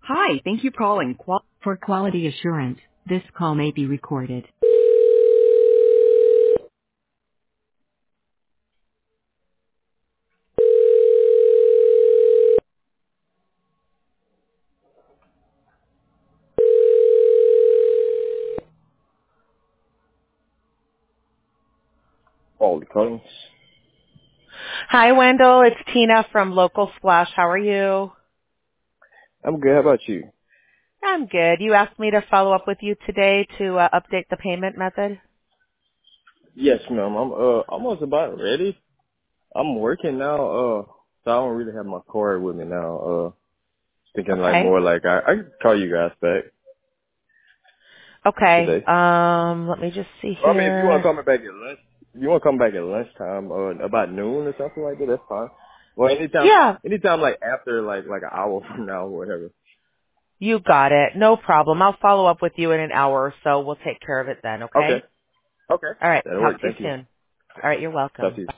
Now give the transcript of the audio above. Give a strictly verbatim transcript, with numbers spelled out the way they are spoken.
Hi, thank you for calling. Qual- For quality assurance, this call may be recorded. Oh, the Collins. Hi, Wendell. It's Tina from Local Splash. How are you? I'm good. How about you? I'm good. You asked me to follow up with you today to uh, update the payment method. Yes, ma'am. I'm uh almost about ready. I'm working now. Uh, so I don't really have my card with me now. Uh, thinking like Okay. more like I I can call you guys back Okay. today. Um, let me just see Or, I mean, if you want to here. call me back at lunch, if you want to come back at lunchtime, uh, about noon or something like that, that's fine. Well, anytime, Yeah, anytime like after like like an hour from now or whatever. you got it. No problem. I'll follow up with you in an hour or so. We'll take care of it then, Okay. okay? Okay. All right. That'll Talk work. to you Thank you. soon. All right. You're Talk welcome. to you.